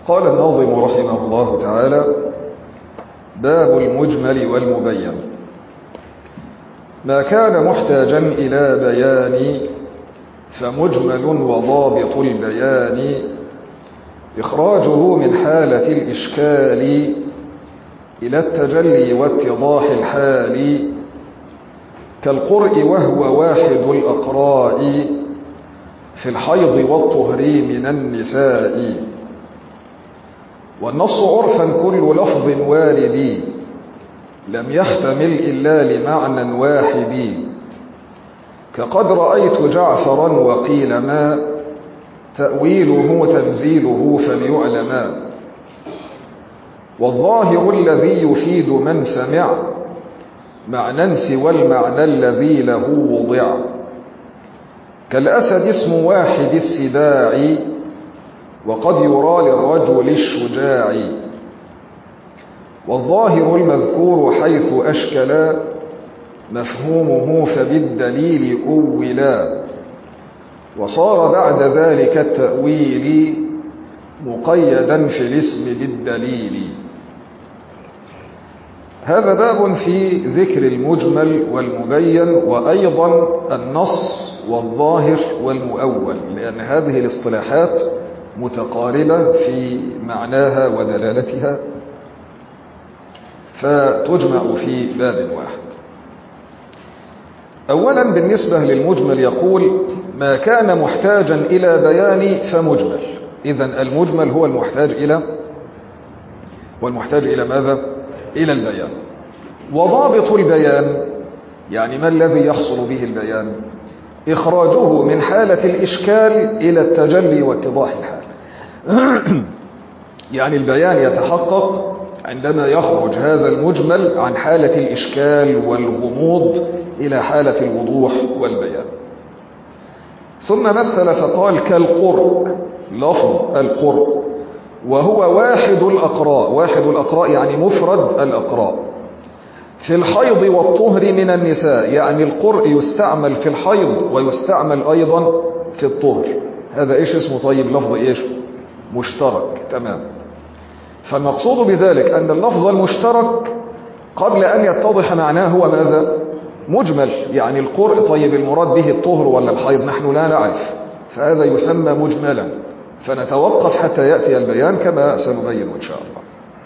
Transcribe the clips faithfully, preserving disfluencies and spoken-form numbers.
قال الناظم رحمه الله تعالى: باب المجمل والمبين. ما كان محتاجا إلى بيان فمجمل وضابط البيان إخراجه من حالة الإشكال إلى التجلي واتضاح الحال، كالقرء وهو واحد الأقراء في الحيض والطهر من النساء. والنص عرفا كل لفظ وارد لم يحتمل إلا لمعنى واحد، كقد رأيت جعفرا وقيل ما تأويله تنزيله فليعلما. والظاهر الذي يفيد من سمع معنى سوى المعنى الذي له وضع، كالأسد اسم واحد السباع وقد يرى للرجل الشجاع. والظاهر المذكور حيث أشكلا مفهومه فبالدليل أولا، وصار بعد ذلك التأويل مقيدا في الاسم بالدليل. هذا باب في ذكر المجمل والمبين، وأيضا النص والظاهر والمؤول، لأن هذه الاصطلاحات متقاربة في معناها ودلالتها، فتجمع في باب واحد. أولا بالنسبة للمجمل يقول: ما كان محتاجا إلى بيان فمجمل. إذن المجمل هو المحتاج إلى والمحتاج إلى ماذا؟ إلى البيان. وضابط البيان يعني ما الذي يحصل به البيان؟ إخراجه من حالة الإشكال إلى التجلي واتضاح الحال. يعني البيان يتحقق عندما يخرج هذا المجمل عن حالة الإشكال والغموض إلى حالة الوضوح والبيان. ثم مثل فقال: كالقرء، لفظ القرء وهو واحد الأقراء. واحد الأقراء يعني مفرد الأقراء. في الحيض والطهر من النساء، يعني القرء يستعمل في الحيض ويستعمل أيضا في الطهر. هذا إيش اسمه؟ طيب لفظ إيش؟ مشترك. تمام. فالمقصود بذلك أن اللفظ المشترك قبل أن يتضح معناه هو ماذا؟ مجمل. يعني القرء طيب المراد به الطهر ولا الحيض؟ نحن لا نعرف، فهذا يسمى مجملا، فنتوقف حتى يأتي البيان كما سنبين إن شاء الله.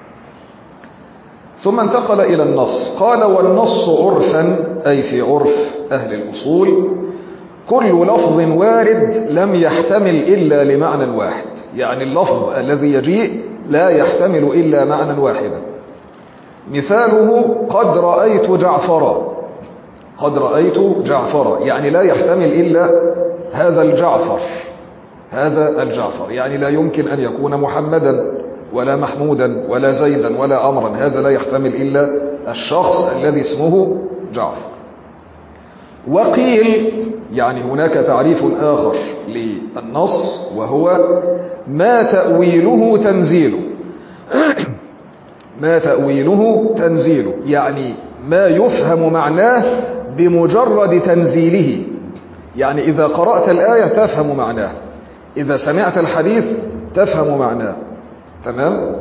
ثم انتقل إلى النص. قال: والنص عرفا، أي في عرف أهل الأصول، كل لفظ وارد لم يحتمل إلا لمعنى واحد. يعني اللفظ الذي يجيء لا يحتمل إلا معنى واحدا. مثاله: قد رأيت جعفرا. قد رأيت جعفرا يعني لا يحتمل إلا هذا الجعفر. هذا الجعفر يعني لا يمكن أن يكون محمدا ولا محمودا ولا زيدا ولا أمرا. هذا لا يحتمل إلا الشخص الذي اسمه جعفر. وقيل يعني هناك تعريف آخر للنص، وهو ما تأويله تنزيله. ما تأويله تنزيله يعني ما يفهم معناه بمجرد تنزيله. يعني إذا قرأت الآية تفهم معناه، إذا سمعت الحديث تفهم معناه. تمام؟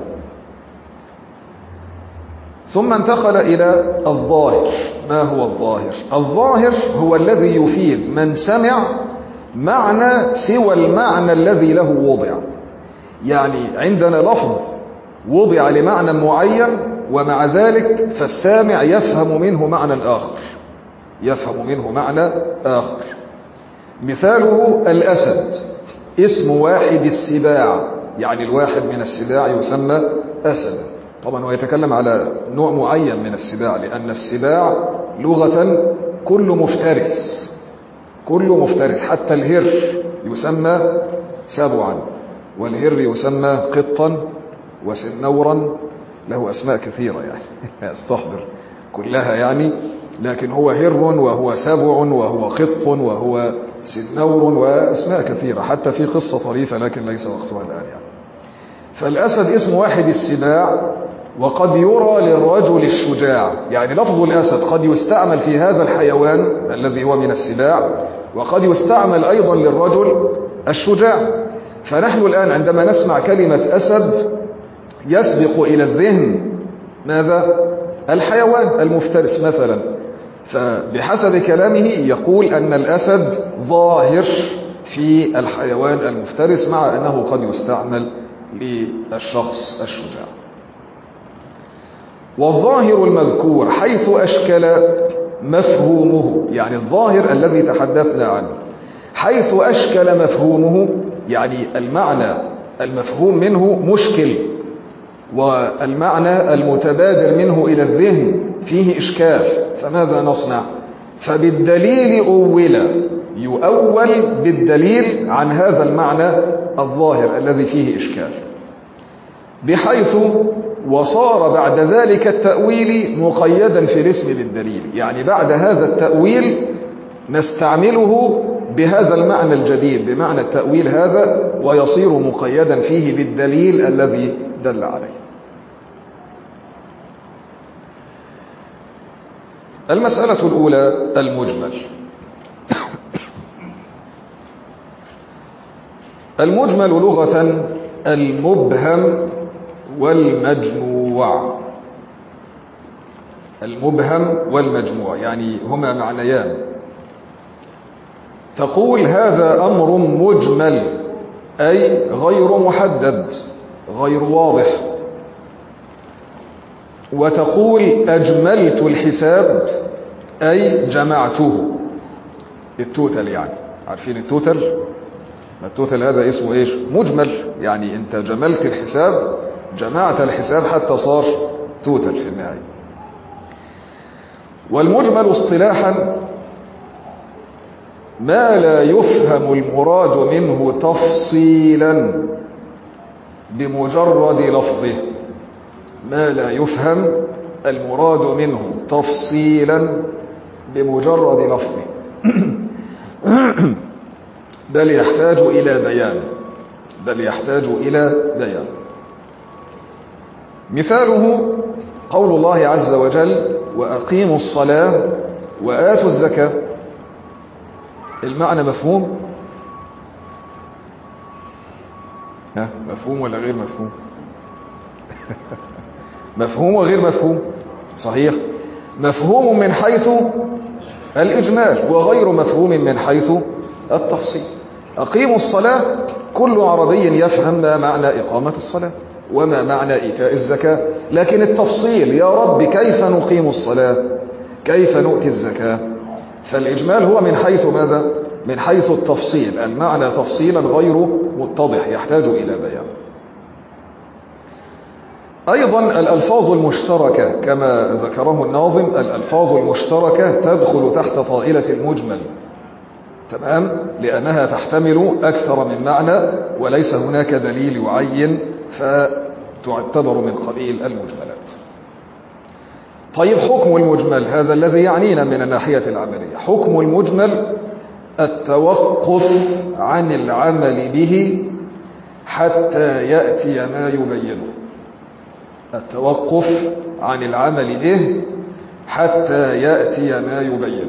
ثم انتقل إلى الظاهر. ما هو الظاهر؟ الظاهر هو الذي يفيد من سمع معنى سوى المعنى الذي له وضع. يعني عندنا لفظ وضع لمعنى معين، ومع ذلك فالسامع يفهم منه معنى آخر. يفهم منه معنى آخر. مثاله: الأسد اسم واحد السباع، يعني الواحد من السباع يسمى أسد. طبعا هو يتكلم على نوع معين من السباع، لأن السباع لغة كل مفترس. كل مفترس، حتى الهر يسمى سبعا، والهر يسمى قطا وسنورا، له أسماء كثيرة يعني استحضر كلها يعني، لكن هو هر وهو سبع وهو قط وهو سنور وأسماء كثيرة، حتى في قصة طريفة لكن ليس وقتها الآن يعني. فالأسد اسم واحد السباع، وقد يرى للرجل الشجاع. يعني لفظ الأسد قد يستعمل في هذا الحيوان الذي هو من السباع، وقد يستعمل أيضا للرجل الشجاع. فنحن الآن عندما نسمع كلمة أسد يسبق إلى الذهن ماذا؟ الحيوان المفترس مثلا. فبحسب كلامه يقول أن الأسد ظاهر في الحيوان المفترس، مع أنه قد يستعمل للشخص الشجاع. والظاهر المذكور حيث أشكل مفهومه، يعني الظاهر الذي تحدثنا عنه حيث أشكل مفهومه، يعني المعنى المفهوم منه مشكل، والمعنى المتبادر منه إلى الذهن فيه إشكال، فماذا نصنع؟ فبالدليل أول، يؤول بالدليل عن هذا المعنى الظاهر الذي فيه إشكال، بحيث وصار بعد ذلك التأويل مقيدا في الاسم بالدليل، يعني بعد هذا التأويل نستعمله بهذا المعنى الجديد، بمعنى التأويل هذا، ويصير مقيدا فيه بالدليل الذي دل عليه. المسألة الأولى المجمل. المجمل لغة المبهم والمجموع. المبهم والمجموع يعني هما معنيان. تقول هذا أمر مجمل، أي غير محدد، غير واضح. وتقول أجملت الحساب، أي جمعته، التوتل، يعني عارفين التوتل؟ التوتل هذا اسمه إيش؟ مجمل، يعني أنت جملت الحساب، جمعت الحساب حتى صار توتل في النهاية. والمجمل اصطلاحا ما لا يفهم المراد منه تفصيلا بمجرد لفظه، ما لا يفهم المراد منه تفصيلا بمجرد لفظه بل يحتاج إلى بيان، بل يحتاج إلى بيان. مثاله قول الله عز وجل وأقيموا الصلاة وآتوا الزكاة. المعنى مفهوم؟ ها، مفهوم ولا غير مفهوم؟ مفهوم وغير مفهوم، صحيح. مفهوم من حيث الإجمال، وغير مفهوم من حيث التفصيل. أقيموا الصلاة، كل عربي يفهم ما معنى إقامة الصلاة وما معنى إيتاء الزكاة، لكن التفصيل يا رب كيف نقيم الصلاة، كيف نؤتي الزكاة، فالإجمال هو من حيث ماذا؟ من حيث التفصيل، المعنى تفصيلا غير متضح يحتاج إلى بيان. أيضا الألفاظ المشتركة كما ذكره الناظم، الألفاظ المشتركة تدخل تحت طائلة المجمل، تمام، لأنها تحتمل أكثر من معنى وليس هناك دليل يعين، فتعتبر من قبيل المجملات. طيب حكم المجمل، هذا الذي يعنينا من الناحية العملية. حكم المجمل التوقف عن العمل به حتى يأتي ما يبينه، التوقف عن العمل به حتى يأتي ما يبينه.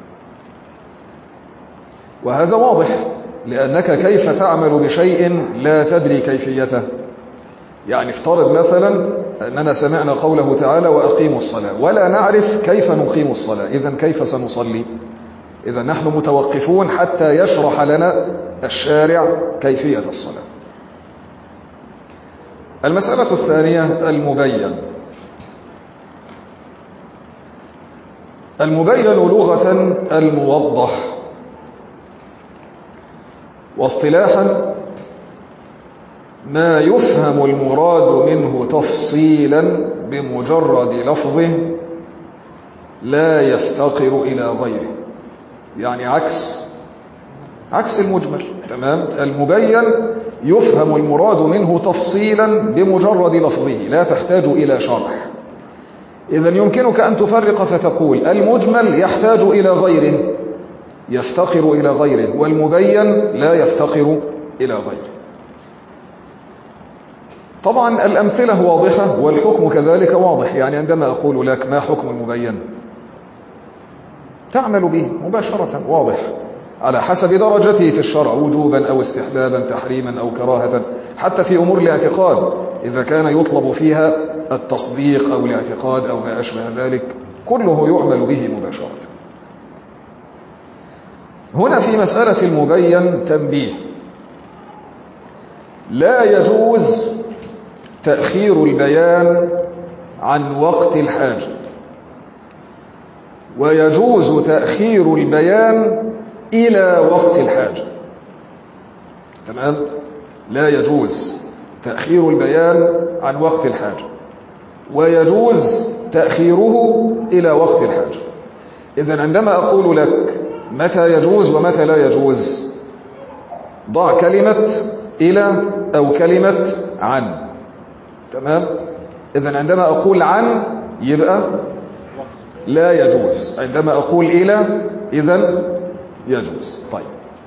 وهذا واضح، لأنك كيف تعمل بشيء لا تدري كيفيته؟ يعني افترض مثلا أننا سمعنا قوله تعالى وأقيموا الصلاة ولا نعرف كيف نقيم الصلاة، إذن كيف سنصلي؟ إذن نحن متوقفون حتى يشرح لنا الشارع كيفية الصلاة. المسألة الثانية المبين. المبين لغة الموضح، واصطلاحا ما يفهم المراد منه تفصيلا بمجرد لفظه لا يفتقر إلى غيره، يعني عكس عكس المجمل، تمام. المبين يفهم المراد منه تفصيلا بمجرد لفظه لا تحتاج إلى شرح. إذن يمكنك أن تفرق فتقول المجمل يحتاج إلى غيره، يفتقر إلى غيره، والمبين لا يفتقر إلى غيره. طبعا الأمثلة واضحة والحكم كذلك واضح، يعني عندما أقول لك ما حكم المبين تعمل به مباشرة، واضح. على حسب درجته في الشرع، وجوبا أو استحبابا، تحريما أو كراهة، حتى في أمور الاعتقاد إذا كان يطلب فيها التصديق أو الاعتقاد أو ما أشبه ذلك، كله يعمل به مباشرة. هنا في مسألة المبين تنبيه: لا يجوز تأخير البيان عن وقت الحاجة، ويجوز تأخير البيان إلى وقت الحاجة. تمام؟ لا يجوز تأخير البيان عن وقت الحاجة، ويجوز تأخيره إلى وقت الحاجة. إذن عندما أقول لك متى يجوز ومتى لا يجوز، ضع كلمة إلى أو كلمة عن. تمام؟ إذن عندما أقول عن يبقى لا يجوز، عندما أقول إلى إذن يجوز. طيب،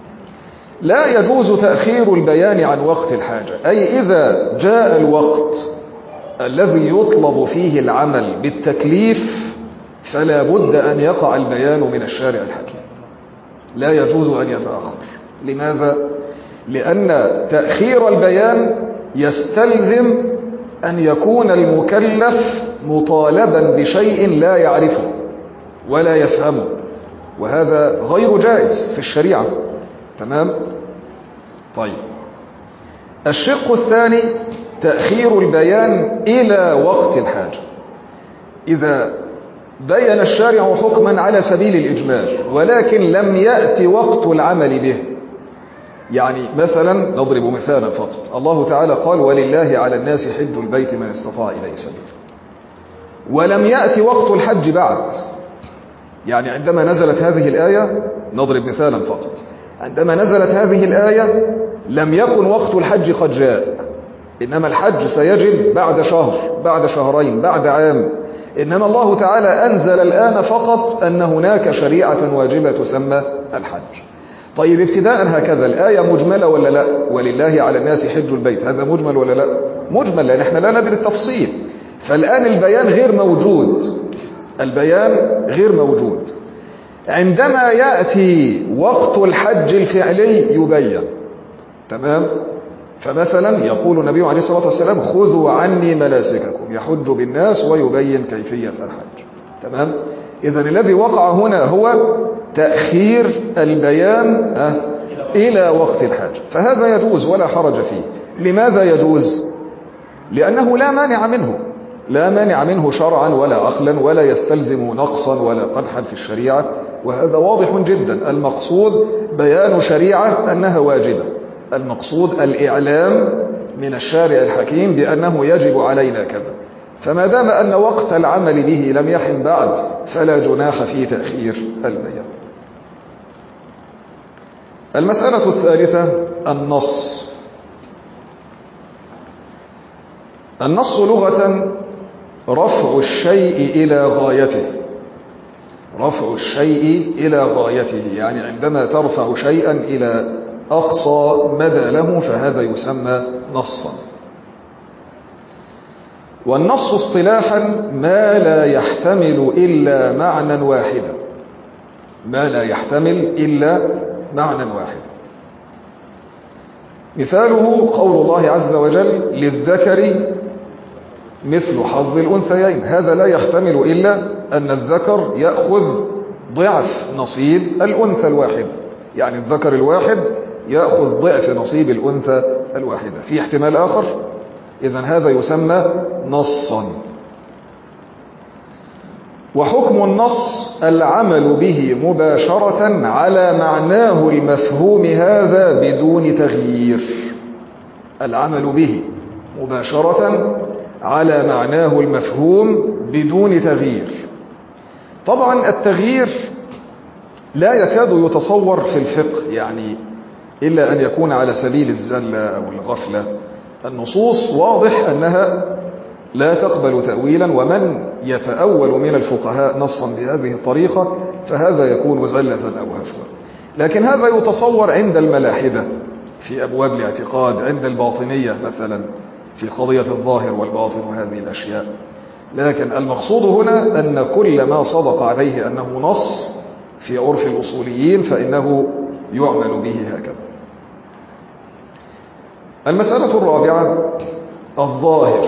لا يجوز تأخير البيان عن وقت الحاجة، أي إذا جاء الوقت الذي يطلب فيه العمل بالتكليف فلا بد أن يقع البيان من الشارع الحكيم، لا يجوز أن يتأخر. لماذا؟ لأن تأخير البيان يستلزم أن يكون المكلف مطالبا بشيء لا يعرفه ولا يفهمه، وهذا غير جائز في الشريعة. تمام؟ طيب، الشق الثاني تأخير البيان إلى وقت الحاجة. إذا بين الشارع حكما على سبيل الإجمال ولكن لم يأتي وقت العمل به، يعني مثلا نضرب مثالا فقط، الله تعالى قال: ولله على الناس حج البيت من استطاع إليه سبيلا، ولم يأتي وقت الحج بعد. يعني عندما نزلت هذه الآية، نضرب مثالا فقط، عندما نزلت هذه الآية لم يكن وقت الحج قد جاء، إنما الحج سيجب بعد شهر، بعد شهرين، بعد عام. إنما الله تعالى أنزل الآن فقط أن هناك شريعة واجبة تسمى الحج. طيب، ابتداء هكذا الآية مجملة ولا لا؟ ولله على الناس حج البيت، هذا مجمل ولا لا؟ مجمل، لأن احنا لا ندري التفصيل. فالآن البيان غير موجود، البيان غير موجود. عندما يأتي وقت الحج الفعلي يبين. تمام؟ فمثلا يقول النبي عليه الصلاة والسلام: خذوا عني مناسككم، يحج بالناس ويبين كيفية الحج. تمام؟ إذن الذي وقع هنا هو تأخير البيان إلى وقت الحاجة، فهذا يجوز ولا حرج فيه. لماذا يجوز؟ لأنه لا مانع منه، لا مانع منه شرعا ولا عقلا، ولا يستلزم نقصا ولا قدحا في الشريعة، وهذا واضح جدا. المقصود بيان شريعة أنها واجبة، المقصود الإعلام من الشارع الحكيم بأنه يجب علينا كذا. فما دام أن وقت العمل به لم يحن بعد فلا جناح في تأخير البيان. المسألة الثالثة النص. النص لغة رفع الشيء إلى غايته، رفع الشيء إلى غايته، يعني عندما ترفع شيئا إلى أقصى مدى له فهذا يسمى نصا. والنص اصطلاحا ما لا يحتمل إلا معنى واحدا، ما لا يحتمل إلا معنى واحدا. مثاله قول الله عز وجل: للذكر مثل حظ الأنثيين، هذا لا يحتمل إلا أن الذكر يأخذ ضعف نصيب الأنثى الواحدة، يعني الذكر الواحد يأخذ ضعف نصيب الأنثى الواحدة، في احتمال آخر؟ إذن هذا يسمى نصا. وحكم النص العمل به مباشرة على معناه المفهوم هذا بدون تغيير، العمل به مباشرة على معناه المفهوم بدون تغيير. طبعا التغيير لا يكاد يتصور في الفقه، يعني إلا أن يكون على سبيل الزلة أو الغفلة. النصوص واضح أنها لا تقبل تأويلا، ومن يتأول من الفقهاء نصا بهذه الطريقة فهذا يكون زلة أو هفوة. لكن هذا يتصور عند الملاحدة في أبواب الاعتقاد، عند الباطنية مثلا في قضية الظاهر والباطن وهذه الأشياء. لكن المقصود هنا أن كل ما صدق عليه أنه نص في عرف الأصوليين فإنه يعمل به هكذا. المسألة الرابعة الظاهر.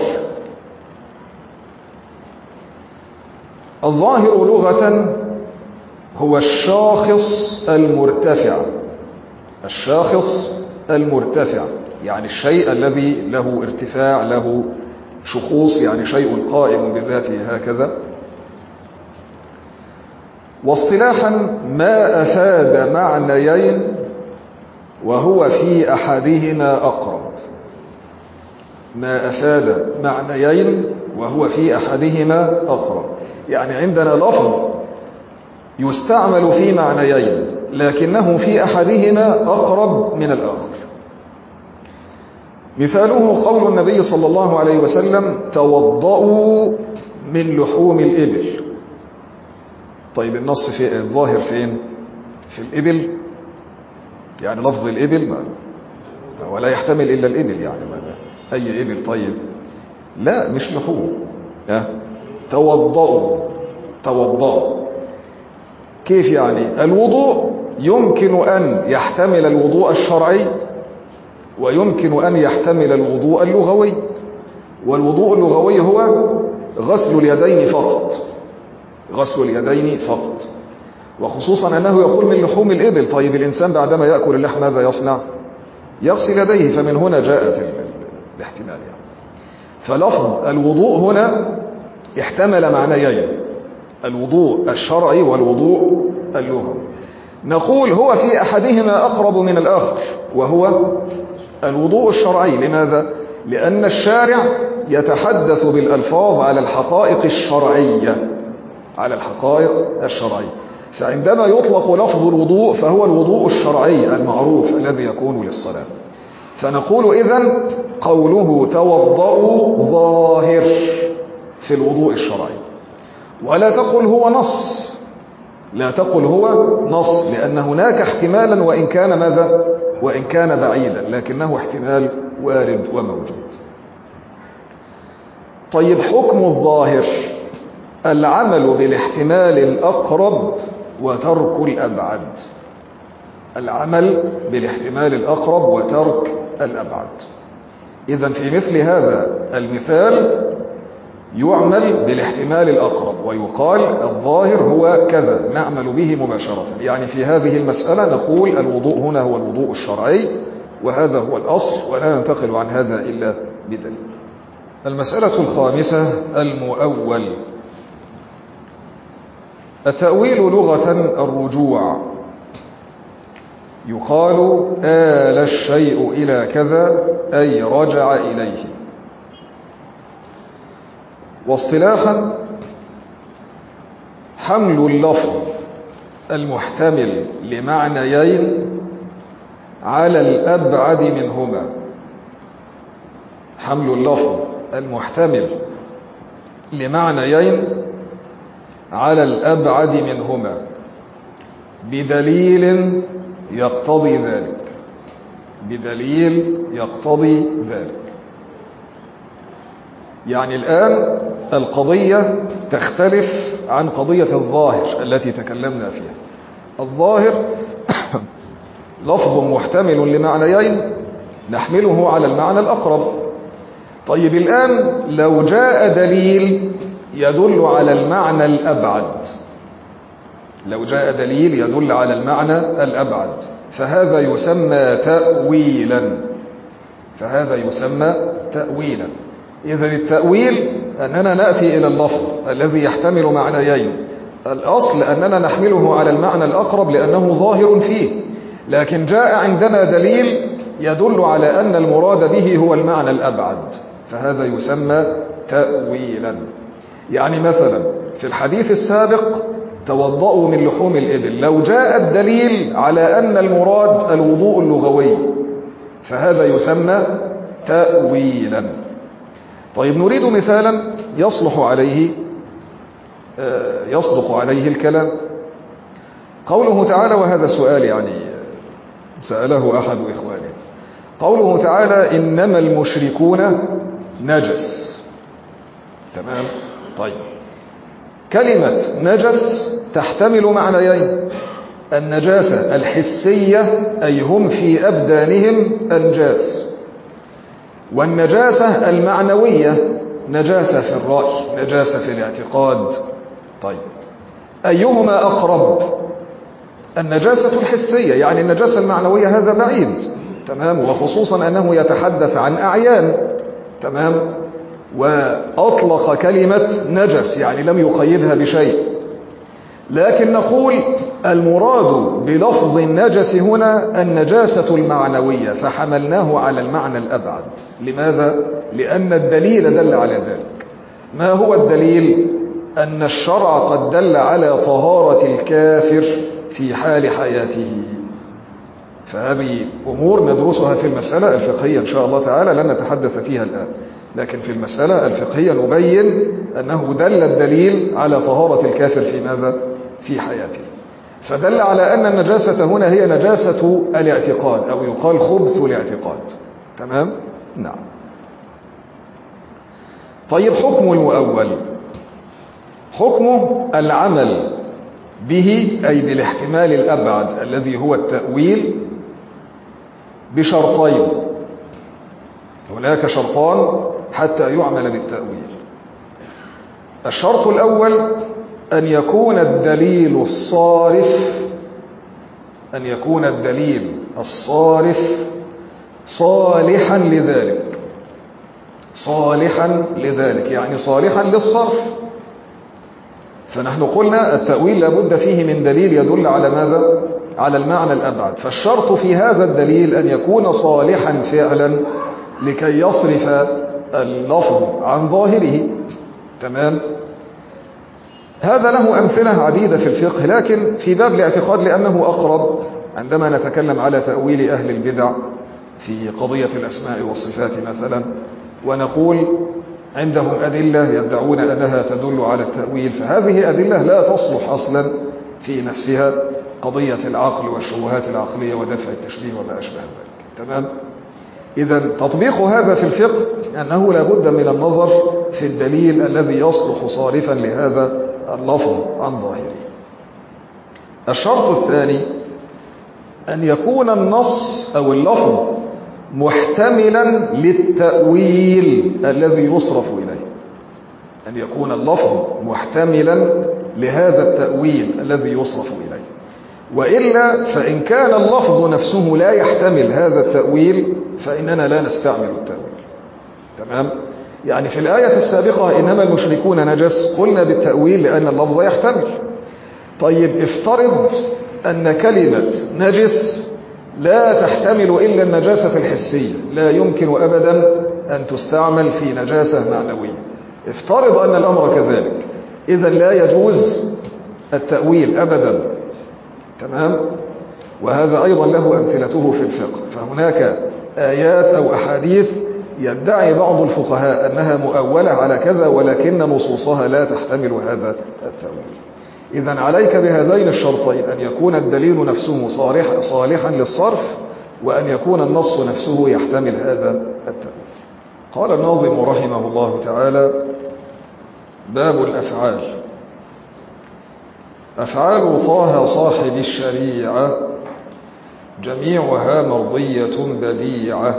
الظاهر لغة هو الشاخص المرتفع، الشاخص المرتفع يعني الشيء الذي له ارتفاع، له شخوص، يعني شيء قائم بذاته هكذا. واصطلاحا ما أفاد معنيين وهو في أحدهما أقرب. ما أفاد معنيين وهو في أحدهما أقرب، يعني عندنا لفظ يستعمل في معنيين لكنه في أحدهما أقرب من الآخر. مثاله قول النبي صلى الله عليه وسلم توضؤوا من لحوم الإبل. طيب النص في الظاهر فين؟ في الإبل، يعني لفظ الإبل ما ولا يحتمل إلا الإبل، يعني ما أي إبل. طيب لا مش لحوم. توضؤوا توضؤوا كيف يعني؟ الوضوء يمكن أن يحتمل الوضوء الشرعي ويمكن أن يحتمل الوضوء اللغوي، والوضوء اللغوي هو غسل اليدين فقط، غسل اليدين فقط، وخصوصا أنه يقول من لحوم الإبل. طيب الإنسان بعدما يأكل اللحم ماذا يصنع؟ يغسل يديه، فمن هنا جاءت الاحتمال يعني. فلفظ الوضوء هنا احتمل معنيين، الوضوء الشرعي والوضوء اللغوي. نقول هو في أحدهما أقرب من الآخر وهو الوضوء الشرعي. لماذا؟ لأن الشارع يتحدث بالألفاظ على الحقائق الشرعية، على الحقائق الشرعية. فعندما يطلق لفظ الوضوء فهو الوضوء الشرعي المعروف الذي يكون للصلاة. فنقول إذن قوله توضؤوا ظاهر في الوضوء الشرعي، ولا تقل هو نص، لا تقل هو نص، لأن هناك احتمالا وإن كان ماذا؟ وإن كان بعيدا، لكنه احتمال وارد وموجود. طيب حكم الظاهر العمل بالاحتمال الأقرب وترك الأبعد، العمل بالاحتمال الأقرب وترك الأبعد. إذن في مثل هذا المثال يعمل بالاحتمال الأقرب ويقال الظاهر هو كذا، نعمل به مباشرة. يعني في هذه المسألة نقول الوضوء هنا هو الوضوء الشرعي وهذا هو الأصل، ولا ننتقل عن هذا إلا بدليل. المسألة الخامسة المؤول. التأويل لغة الرجوع، يقال آل الشيء إلى كذا أي رجع إليه. واصطلاحا حمل اللفظ المحتمل لمعنيين على الأبعد منهما، حمل اللفظ المحتمل لمعنيين على الأبعد منهما بدليل يقتضي ذلك، بدليل يقتضي ذلك. يعني الآن القضية تختلف عن قضية الظاهر التي تكلمنا فيها. الظاهر لفظ محتمل لمعنيين نحمله على المعنى الأقرب. طيب الآن لو جاء دليل يدل على المعنى الأبعد، لو جاء دليل يدل على المعنى الأبعد فهذا يسمى تأويلا، فهذا يسمى تأويلا. إذن التأويل أننا نأتي إلى اللفظ الذي يحتمل معنيين، الأصل أننا نحمله على المعنى الأقرب لأنه ظاهر فيه، لكن جاء عندنا دليل يدل على أن المراد به هو المعنى الأبعد فهذا يسمى تأويلا. يعني مثلا في الحديث السابق توضؤوا من لحوم الإبل، لو جاء الدليل على أن المراد الوضوء اللغوي فهذا يسمى تأويلا. طيب نريد مثالا يصلح عليه يصدق عليه الكلام. قوله تعالى، وهذا سؤال يعني سأله أحد إخواني، قوله تعالى إنما المشركون نجس. تمام. طيب كلمة نجس تحتمل معنيين، النجاسة الحسية أي هم في أبدانهم أنجاس، والنجاسة المعنوية نجاسة في الرأي، نجاسة في الاعتقاد. طيب أيهما أقرب؟ النجاسة الحسية، يعني النجاسة المعنوية هذا بعيد، تمام، وخصوصا أنه يتحدث عن أعيان، تمام، وأطلق كلمة نجس يعني لم يقيدها بشيء. لكن نقول المراد بلفظ النجس هنا النجاسة المعنوية، فحملناه على المعنى الأبعد. لماذا؟ لأن الدليل دل على ذلك. ما هو الدليل؟ أن الشرع قد دل على طهارة الكافر في حال حياته. فهذه أمور ندرسها في المسألة الفقهية إن شاء الله تعالى، لن نتحدث فيها الآن، لكن في المسألة الفقهية نبين أنه دل الدليل على طهارة الكافر في ماذا؟ في حياته. فدل على أن النجاسة هنا هي نجاسة الاعتقاد، أو يقال خبث الاعتقاد، تمام؟ نعم. طيب حكم المؤول، حكمه العمل به، أي بالاحتمال الأبعد الذي هو التأويل، بشرطين. هناك شرطان حتى يعمل بالتأويل. الشرط الأول أن يكون الدليل الصارف أن يكون الدليل الصارف صالحا لذلك، صالحا لذلك يعني صالحا للصرف. فنحن قلنا التأويل لابد فيه من دليل يدل على ماذا؟ على المعنى الأبعد. فالشرط في هذا الدليل أن يكون صالحا فعلا لكي يصرف اللفظ عن ظاهره، تمام؟ هذا له أمثلة عديدة في الفقه، لكن في باب الاعتقاد لأنه أقرب عندما نتكلم على تأويل أهل البدع في قضية الأسماء والصفات مثلا، ونقول عندهم أدلة يدعون أنها تدل على التأويل، فهذه أدلة لا تصلح أصلا في نفسها، قضية العقل والشبهات العقلية ودفع التشبيه وما أشبه ذلك، تمام؟ إذن تطبيق هذا في الفقه أنه لا بد من النظر في الدليل الذي يصلح صارفا لهذا اللفظ عن ظاهره. الشرط الثاني أن يكون النص أو اللفظ محتملا للتأويل الذي يصرف إليه، أن يكون اللفظ محتملا لهذا التأويل الذي يصرف إليه، وإلا فإن كان اللفظ نفسه لا يحتمل هذا التأويل فإننا لا نستعمل التأويل، تمام؟ يعني في الآية السابقة إنما المشركون نجس، قلنا بالتأويل لأن اللفظ يحتمل. طيب افترض أن كلمة نجس لا تحتمل إلا النجاسة الحسية، لا يمكن أبدا أن تستعمل في نجاسة معنوية. افترض أن الأمر كذلك، إذن لا يجوز التأويل أبدا، تمام؟ وهذا أيضا له أمثلته في الفقه. فهناك آيات أو أحاديث يدعي بعض الفقهاء أنها مؤولة على كذا، ولكن نصوصها لا تحتمل هذا التأويل. إذن عليك بهذين الشرطين، أن يكون الدليل نفسه صالح صالحا للصرف، وأن يكون النص نفسه يحتمل هذا التأويل. قال الناظم رحمه الله تعالى: باب الأفعال. أفعال طه صاحب الشريعة جميعها مرضية بديعة،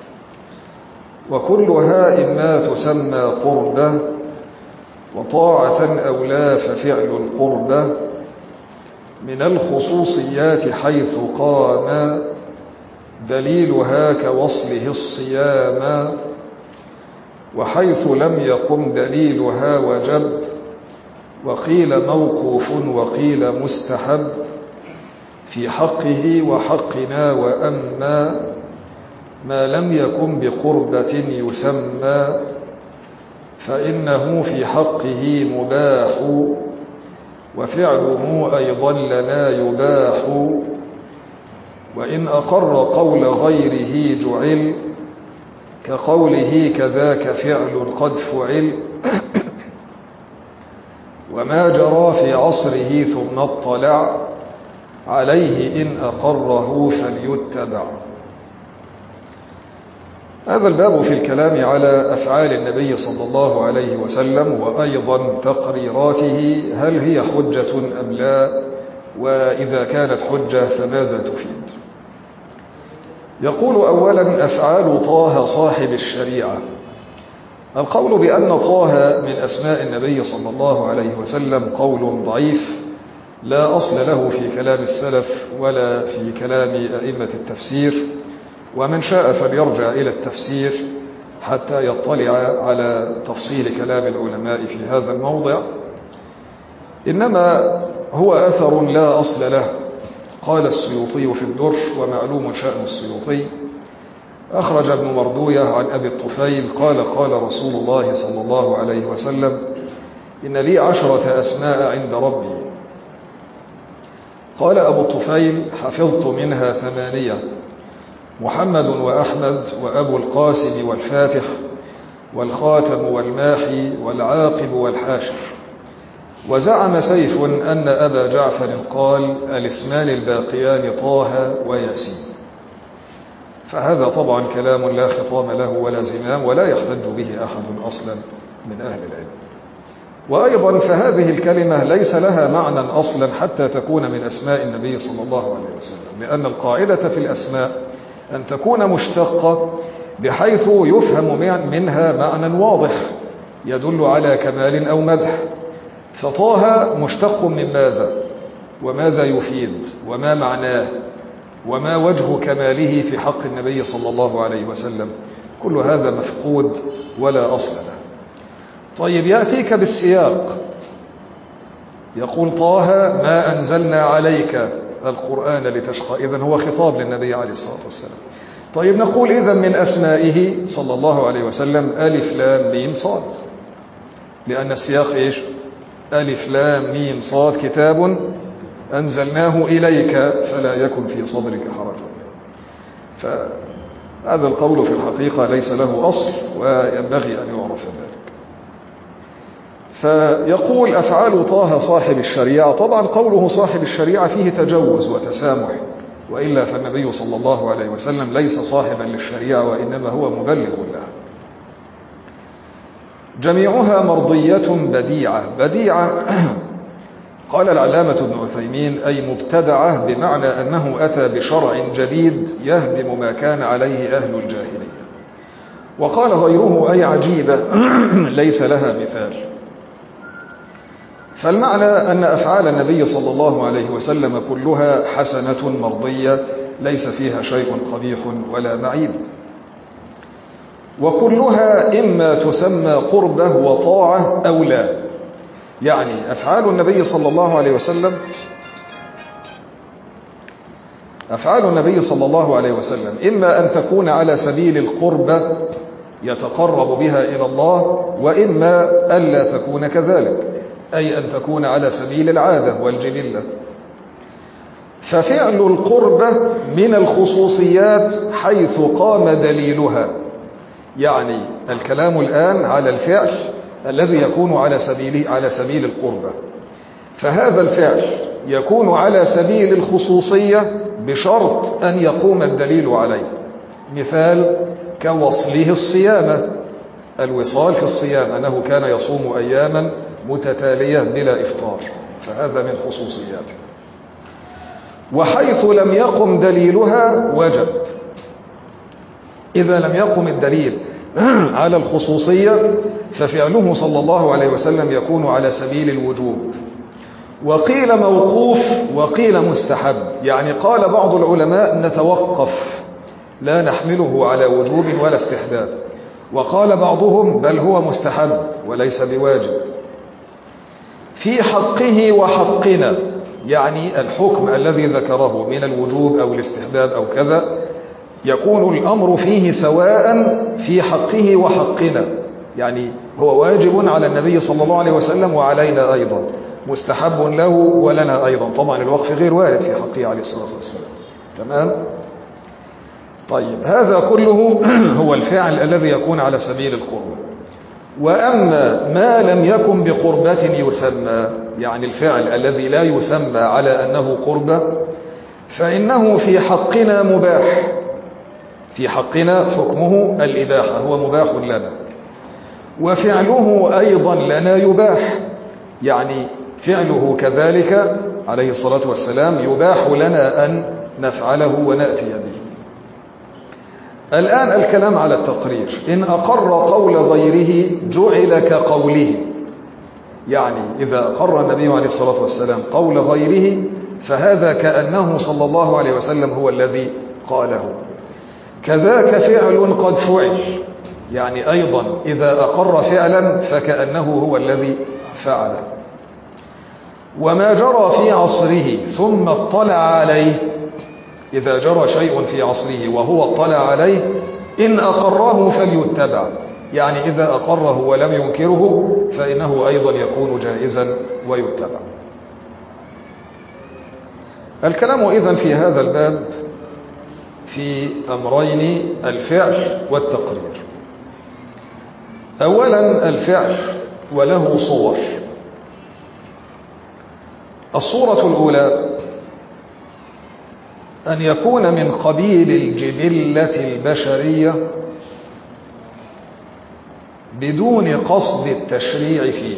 وكلها إما تسمى قربة وطاعة أو لا ففعل القربة من الخصوصيات حيث قام دليلها كوصله الصيام، وحيث لم يقم دليلها وجب، وقيل موقوف وقيل مستحب في حقه وحقنا، وأما ما لم يكن بقربة يسمى فإنه في حقه مباح، وفعله أيضا لنا يباح، وإن أقر قول غيره جعل كقوله كذاك فعل قد فعل، وما جرى في عصره ثم اطلع عليه إن أقره فليتبع. هذا الباب في الكلام على أفعال النبي صلى الله عليه وسلم، وأيضا تقريراته، هل هي حجة أم لا، وإذا كانت حجة فماذا تفيد؟ يقول أولا أفعال طه صاحب الشريعة. القول بأن طه من أسماء النبي صلى الله عليه وسلم قول ضعيف لا أصل له في كلام السلف ولا في كلام أئمة التفسير، ومن شاء فليرجع إلى التفسير حتى يطلع على تفصيل كلام العلماء في هذا الموضع. إنما هو أثر لا أصل له. قال السيوطي في الدر، ومعلوم شأن السيوطي، أخرج ابن مردوية عن أبي الطفيل قال قال رسول الله صلى الله عليه وسلم إن لي عشرة أسماء عند ربي. قال أبو الطفيل حفظت منها ثمانية: محمد وأحمد وأبو القاسم والفاتح والخاتم والماحي والعاقب والحاشر. وزعم سيف أن أبا جعفر قال الاسمان الباقيان طه وياسين. فهذا طبعا كلام لا خطام له ولا زمام ولا يحتج به أحد أصلا من أهل العلم. وأيضا فهذه الكلمة ليس لها معنى أصلا حتى تكون من أسماء النبي صلى الله عليه وسلم، لأن القاعدة في الأسماء أن تكون مشتقة بحيث يفهم منها معنى واضح يدل على كمال أو مدح. فطه مشتق من ماذا؟ وماذا يفيد؟ وما معناه؟ وما وجه كماله في حق النبي صلى الله عليه وسلم؟ كل هذا مفقود ولا أصل له. طيب، يأتيك بالسياق يقول طه ما أنزلنا عليك القرآن لتشقى، إذن هو خطاب للنبي عليه الصلاة والسلام. طيب، نقول إذن من أسمائه صلى الله عليه وسلم ألف لام ميم صاد، لأن السياق إيش؟ ألف لام ميم صاد كتاب أنزلناه إليك فلا يكن في صدرك حرج. فهذا القول في الحقيقة ليس له أصل وينبغي أن يعرف ذلك. فيقول أفعال طه صاحب الشريعة. طبعا قوله صاحب الشريعة فيه تجوز وتسامح، وإلا فالنبي صلى الله عليه وسلم ليس صاحبا للشريعة وإنما هو مبلغ لها. جميعها مرضية بديعة. بديعة قال العلامة ابن عثيمين أي مبتدعة، بمعنى أنه أتى بشرع جديد يهدم ما كان عليه أهل الجاهلية. وقال غيره أي عجيبة ليس لها مثال. فالمعنى أن أفعال النبي صلى الله عليه وسلم كلها حسنة مرضية ليس فيها شيء قبيح ولا معيب، وكلها إما تسمى قربة وطاعة أو لا. يعني أفعال النبي صلى الله عليه وسلم أفعال النبي صلى الله عليه وسلم إما أن تكون على سبيل القربة يتقرب بها إلى الله، وإما ألا تكون كذلك، أي أن تكون على سبيل العادة والجبلة. ففعل القربة من الخصوصيات حيث قام دليلها. يعني الكلام الآن على الفعل الذي يكون على سبيل على سبيل القربة، فهذا الفعل يكون على سبيل الخصوصية بشرط أن يقوم الدليل عليه. مثال كوصله الصيام، الوصال في الصيام أنه كان يصوم أياما متتالية بلا إفطار، فهذا من خصوصياته. وحيث لم يقم دليلها وجب. إذا لم يقم الدليل على الخصوصية ففعله صلى الله عليه وسلم يكون على سبيل الوجوب. وقيل موقوف وقيل مستحب، يعني قال بعض العلماء نتوقف لا نحمله على وجوب ولا استحباب، وقال بعضهم بل هو مستحب وليس بواجب. في حقه وحقنا، يعني الحكم الذي ذكره من الوجوب أو الاستحباب أو كذا يكون الأمر فيه سواء في حقه وحقنا، يعني هو واجب على النبي صلى الله عليه وسلم وعلينا أيضا، مستحب له ولنا أيضا. طبعا الوقف غير وارد في حقه عليه الصلاة والسلام. تمام؟ طيب، هذا كله هو الفعل الذي يكون على سبيل القربة. وأما ما لم يكن بقربة يسمى، يعني الفعل الذي لا يسمى على أنه قربة، فإنه في حقنا مباح. في حقنا حكمه الإباحة، هو مباح لنا. وفعله أيضا لنا يباح، يعني فعله كذلك عليه الصلاة والسلام يباح لنا أن نفعله ونأتي به. الآن الكلام على التقرير. إن أقر قول غيره جعل كقوله، يعني إذا أقر النبي عليه الصلاة والسلام قول غيره فهذا كأنه صلى الله عليه وسلم هو الذي قاله. كذاك فعل قد فعل، يعني أيضا إذا أقر فعلا فكأنه هو الذي فعله. وما جرى في عصره ثم اطلع عليه، إذا جرى شيء في عصره وهو اطلع عليه إن أقره فليتبع، يعني إذا أقره ولم ينكره فإنه أيضا يكون جائزا ويتبع. الكلام إذن في هذا الباب في أمرين: الفعل والتقرير. أولا الفعل، وله صور. الصورة الأولى أن يكون من قبيل الجبلة البشرية بدون قصد التشريع فيه،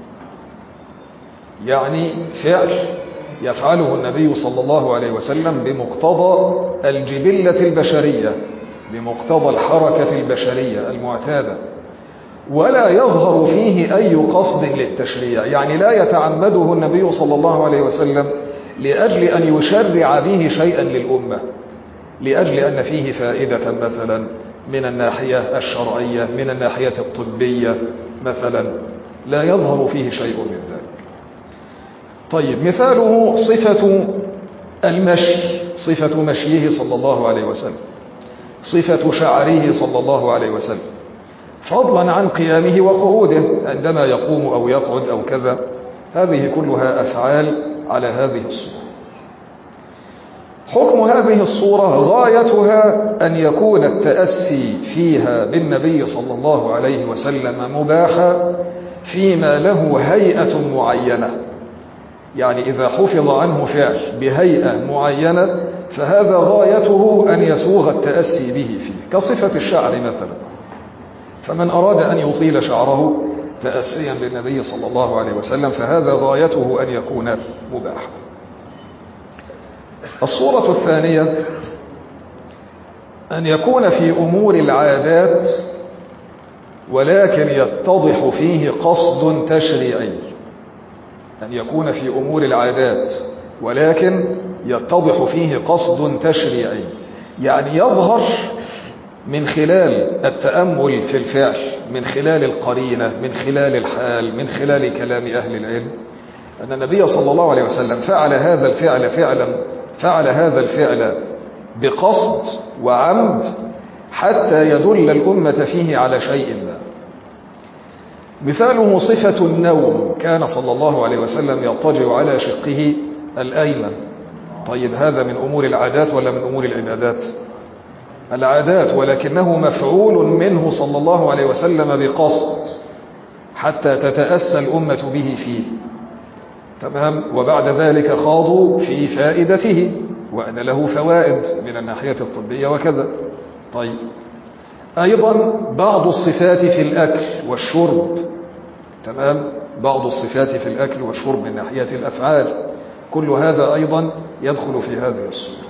يعني فعل يفعله النبي صلى الله عليه وسلم بمقتضى الجبلة البشرية، بمقتضى الحركة البشرية المعتادة، ولا يظهر فيه أي قصد للتشريع، يعني لا يتعمده النبي صلى الله عليه وسلم لأجل أن يشرع به شيئا للأمة، لأجل أن فيه فائدة مثلا من الناحية الشرعية، من الناحية الطبية مثلا، لا يظهر فيه شيء من ذلك. طيب، مثاله صفة المشي، صفة مشيه صلى الله عليه وسلم، صفة شعره صلى الله عليه وسلم، فضلا عن قيامه وقعوده عندما يقوم أو يقعد أو كذا، هذه كلها أفعال على هذه الصورة. حكم هذه الصورة غايتها أن يكون التأسي فيها بالنبي صلى الله عليه وسلم مباحا فيما له هيئة معينة، يعني إذا حفظ عنه فعل بهيئة معينة فهذا غايته أن يسوغ التأسي به فيه، كصفة الشعر مثلا، فمن أراد أن يطيل شعره تأسيا بالنبي صلى الله عليه وسلم فهذا غايته أن يكون مباحا. الصورة الثانية أن يكون في أمور العادات ولكن يتضح فيه قصد تشريعي، أن يكون في أمور العادات ولكن يتضح فيه قصد تشريعي، يعني يظهر من خلال التأمل في الفعل، من خلال القرينة، من خلال الحال، من خلال كلام أهل العلم، أن النبي صلى الله عليه وسلم فعل هذا الفعل فعلا فعل هذا الفعل بقصد وعمد حتى يدل الأمة فيه على شيء ما. مثاله صفة النوم، كان صلى الله عليه وسلم يضطجع على شقه الأيمن. طيب، هذا من أمور العادات ولا من أمور العبادات؟ العادات، ولكنه مفعول منه صلى الله عليه وسلم بقصد حتى تتأسى الأمة به فيه، تمام؟ وبعد ذلك خاضوا في فائدته وأن له فوائد من الناحية الطبية وكذا. طيب، أيضا بعض الصفات في الأكل والشرب، تمام؟ بعض الصفات في الأكل والشرب من ناحية الأفعال، كل هذا أيضا يدخل في هذه الصورة.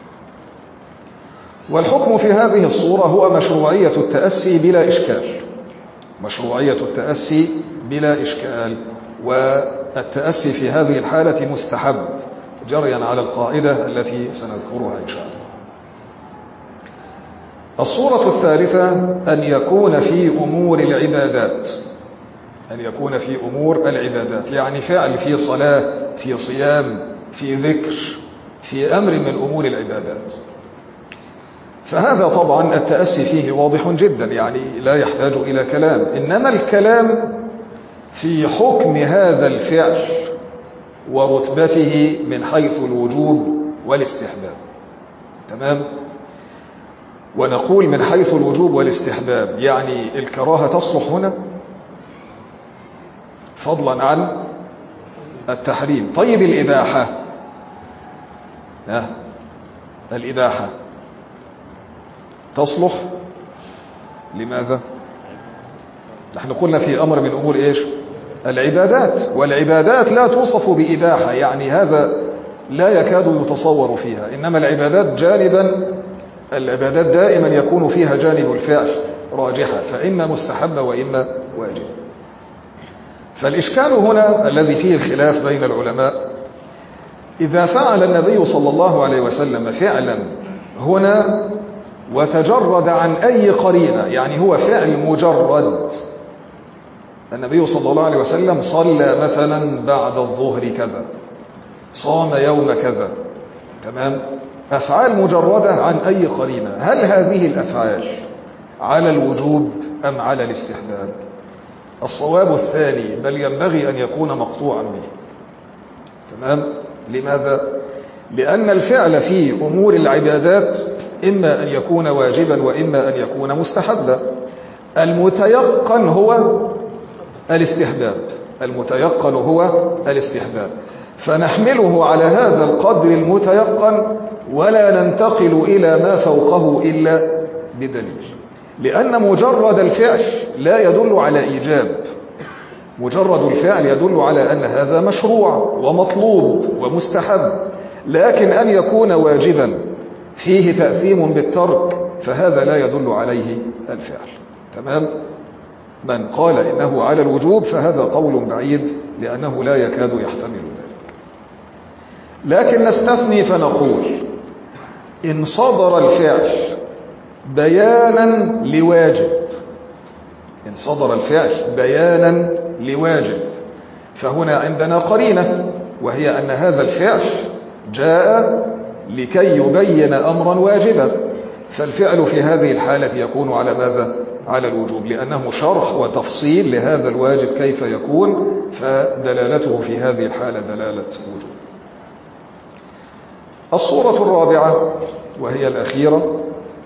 والحكم في هذه الصورة هو مشروعية التأسي بلا إشكال، مشروعية التأسي بلا إشكال، والتأسي في هذه الحالة مستحب جريا على القاعدة التي سنذكرها إن شاء الله. الصورة الثالثة أن يكون في أمور العبادات، أن يكون في أمور العبادات، يعني فعل في صلاة، في صيام، في ذكر، في أمر من أمور العبادات، فهذا طبعا التأسي فيه واضح جدا، يعني لا يحتاج إلى كلام، إنما الكلام في حكم هذا الفعل ورتبته من حيث الوجوب والاستحباب، تمام؟ ونقول من حيث الوجوب والاستحباب، يعني الكراهة تصلح هنا فضلا عن التحريم. طيب، الإباحة، ها الإباحة تصلح، لماذا؟ نحن قلنا في أمر من أمور إيش؟ العبادات، والعبادات لا توصف بإباحة، يعني هذا لا يكاد يتصور فيها، إنما العبادات جانبا العبادات دائما يكون فيها جانب الفعل راجحة، فإما مستحبة وإما واجب. فالإشكال هنا الذي فيه الخلاف بين العلماء، إذا فعل النبي صلى الله عليه وسلم فعلا هنا وتجرد عن أي قرينة، يعني هو فعل مجرد، النبي صلى الله عليه وسلم صلى مثلا بعد الظهر كذا، صام يوم كذا، تمام، أفعال مجردة عن أي قرينة، هل هذه الأفعال على الوجوب أم على الاستحباب؟ الصواب الثاني، بل ينبغي أن يكون مقطوعا به. تمام. لماذا؟ لأن الفعل في أمور العبادات إما أن يكون واجبا وإما أن يكون مستحبا. المتيقن هو الاستحباب، المتيقن هو الاستحباب، فنحمله على هذا القدر المتيقن ولا ننتقل إلى ما فوقه إلا بدليل، لأن مجرد الفعل لا يدل على إيجاب، مجرد الفعل يدل على أن هذا مشروع ومطلوب ومستحب، لكن أن يكون واجبا فيه تأثيم بالترك فهذا لا يدل عليه الفعل. تمام. من قال إنه على الوجوب فهذا قول بعيد، لأنه لا يكاد يحتمل ذلك. لكن نستثني فنقول إن صدر الفعل بيانا لواجب، إن صدر الفعل بيانا لواجب فهنا عندنا قرينة، وهي أن هذا الفعل جاء لكي يبين أمرا واجبا، فالفعل في هذه الحالة يكون على ماذا؟ على الوجوب، لأنه شرح وتفصيل لهذا الواجب كيف يكون، فدلالته في هذه الحالة دلالة وجوب. الصورة الرابعة وهي الأخيرة،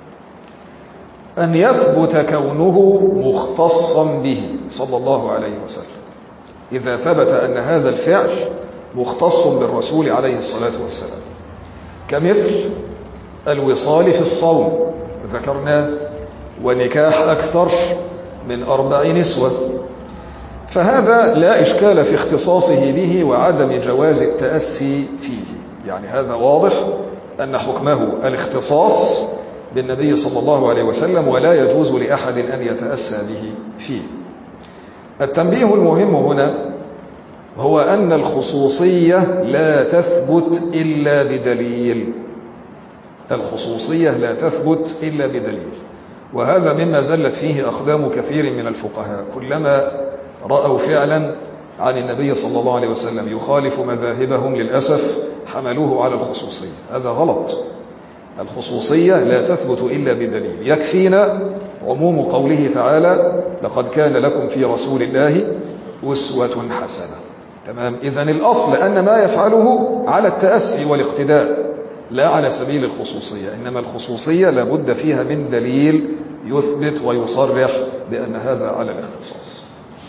أن يثبت كونه مختصا به صلى الله عليه وسلم. إذا ثبت أن هذا الفعل مختص بالرسول عليه الصلاة والسلام، كمثل الوصال في الصوم ذكرناه، ونكاح أكثر من أربع نسوة، فهذا لا إشكال في اختصاصه به وعدم جواز التأسي فيه، يعني هذا واضح أن حكمه الاختصاص بالنبي صلى الله عليه وسلم ولا يجوز لأحد أن يتأسى به فيه. التنبيه المهم هنا هو أن الخصوصية لا تثبت إلا بدليل، الخصوصية لا تثبت إلا بدليل، وهذا مما زلت فيه أقدام كثير من الفقهاء، كلما رأوا فعلا عن النبي صلى الله عليه وسلم يخالف مذاهبهم للأسف حملوه على الخصوصية. هذا غلط، الخصوصية لا تثبت إلا بدليل. يكفينا عموم قوله تعالى لقد كان لكم في رسول الله أسوة حسنة. تمام. إذن الأصل أن ما يفعله على التأسي والاقتداء لا على سبيل الخصوصية، إنما الخصوصية لابد فيها من دليل يثبت ويصرح بأن هذا على الاختصاص.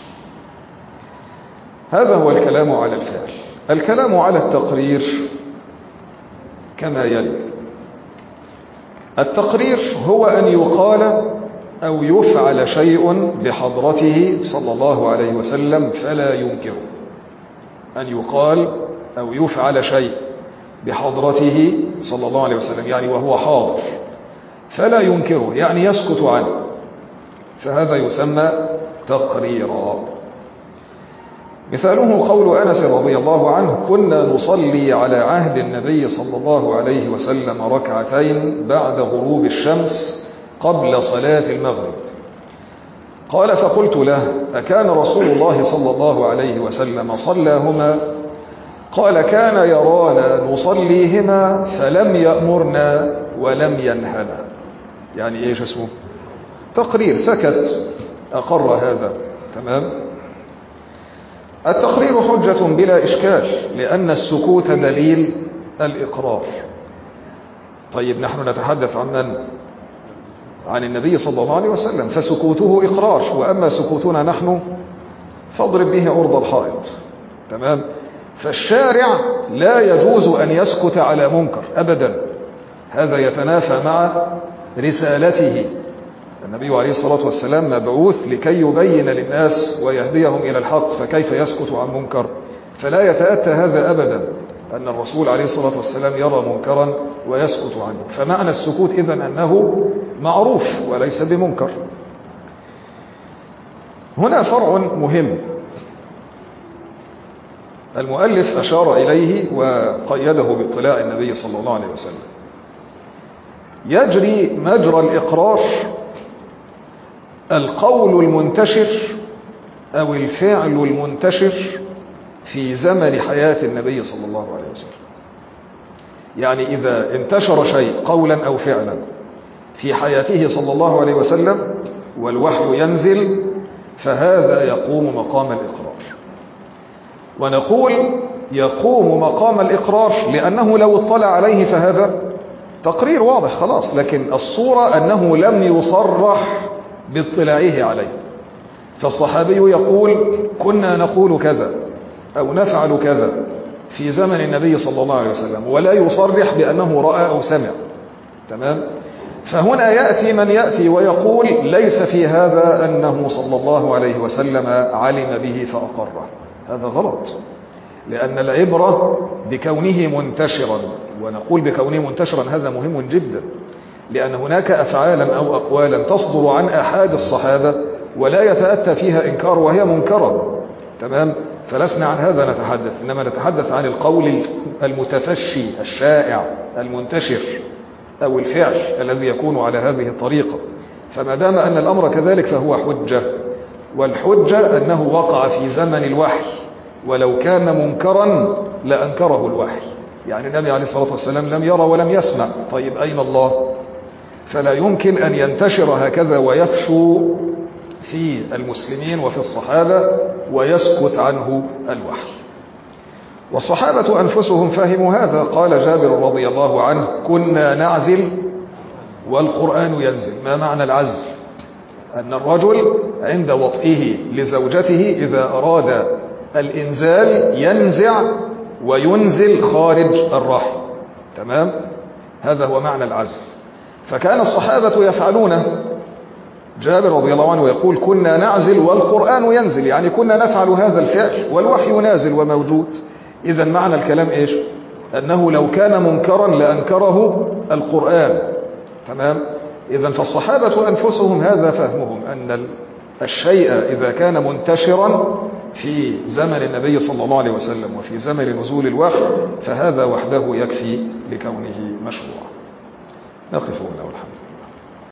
هذا هو الكلام على الفعل. الكلام على التقرير كما يلي. التقرير هو أن يقال أو يفعل شيء بحضرته صلى الله عليه وسلم فلا ينكره، أن يقال أو يفعل شيء بحضرته صلى الله عليه وسلم، يعني وهو حاضر، فلا ينكره، يعني يسكت عنه، فهذا يسمى تقريرا. مثاله قول أنس رضي الله عنه كنا نصلي على عهد النبي صلى الله عليه وسلم ركعتين بعد غروب الشمس قبل صلاة المغرب. قال فقلت له أكان رسول الله صلى الله عليه وسلم صلاهما؟ قال كان يرانا نصليهما فلم يأمرنا ولم ينهنا. يعني ايش اسمه؟ تقرير، سكت، أقر هذا. تمام. التقرير حجة بلا إشكال، لأن السكوت دليل الإقرار. طيب نحن نتحدث عن من؟ عن النبي صلى الله عليه وسلم، فسكوته إقرار، وأما سكوتنا نحن فاضرب به عرض الحائط. تمام. فالشارع لا يجوز أن يسكت على منكر أبدا، هذا يتنافى مع رسالته النبي عليه الصلاة والسلام مبعوث لكي يبين للناس ويهديهم إلى الحق، فكيف يسكت عن منكر؟ فلا يتأتى هذا أبدا أن الرسول عليه الصلاة والسلام يرى منكرا ويسكت عنه. فمعنى السكوت إذن أنه معروف وليس بمنكر. هنا فرع مهم المؤلف أشار إليه وقيده باطلاع النبي صلى الله عليه وسلم. يجري مجرى الإقرار القول المنتشر أو الفعل المنتشر في زمن حياة النبي صلى الله عليه وسلم. يعني إذا انتشر شيء قولا أو فعلا في حياته صلى الله عليه وسلم والوحي ينزل، فهذا يقوم مقام الإقرار. ونقول يقوم مقام الإقرار لأنه لو اطلع عليه فهذا تقرير واضح خلاص، لكن الصورة أنه لم يصرح باطلاعه عليه. فالصحابي يقول كنا نقول كذا أو نفعل كذا في زمن النبي صلى الله عليه وسلم، ولا يصرح بأنه رأى أو سمع. تمام؟ فهنا يأتي من يأتي ويقول ليس في هذا أنه صلى الله عليه وسلم علم به فأقره. هذا غلط، لأن العبرة بكونه منتشرا. ونقول بكونه منتشرا هذا مهم جدا، لأن هناك أفعالا أو أقوالا تصدر عن أحد الصحابة ولا يتأتى فيها إنكار وهي منكرة. تمام؟ فلسنا عن هذا نتحدث، إنما نتحدث عن القول المتفشي الشائع المنتشر أو الفعل الذي يكون على هذه الطريقة. فما دام أن الأمر كذلك فهو حجة، والحجة أنه وقع في زمن الوحي، ولو كان منكرا لأنكره الوحي. يعني النبي عليه الصلاة والسلام لم يرى ولم يسمع، طيب أين الله؟ فلا يمكن أن ينتشر هكذا ويفشو في المسلمين وفي الصحابة ويسكت عنه الوحي. والصحابة أنفسهم فهموا هذا. قال جابر رضي الله عنه كنا نعزل والقرآن ينزل. ما معنى العزل؟ أن الرجل عند وطئه لزوجته إذا أراد الإنزال ينزع وينزل خارج الرحم. تمام؟ هذا هو معنى العزل. فكان الصحابة يفعلونه. جابر رضي الله عنه يقول كنا نعزل والقرآن ينزل، يعني كنا نفعل هذا الفعل والوحي نازل وموجود. إذا معنى الكلام إيش؟ أنه لو كان منكرا لأنكره القرآن. تمام؟ إذا فالصحابة أنفسهم هذا فهمهم، أن الشيء إذا كان منتشرا في زمن النبي صلى الله عليه وسلم وفي زمن نزول الوحي فهذا وحده يكفي لكونه مشروعا. نقف هنا والحمد لله.